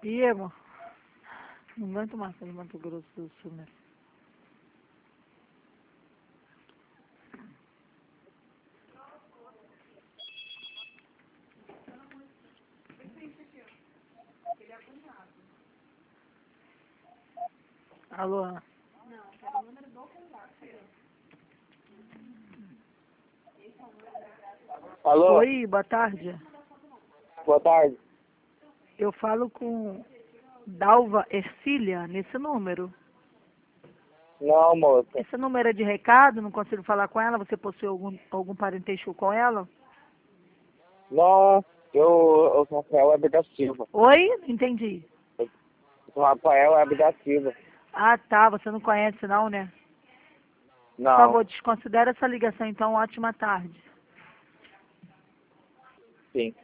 E, amor? Não aguento mais de Mato Grosso do Sul, né? Alô? Alô? Oi, boa tarde. Boa tarde. Eu falo com Dalva Ercília nesse número. Não, moça. Esse número é de recado, não consigo falar com ela. Você possui algum parentesco com ela? Não, eu sou Rafael Web da Silva. Oi? Não entendi. Eu sou Rafael Web da Silva. Ah, tá. Você não conhece não, né? Por Não, favor, desconsidere essa ligação, então. Ótima tarde. sim.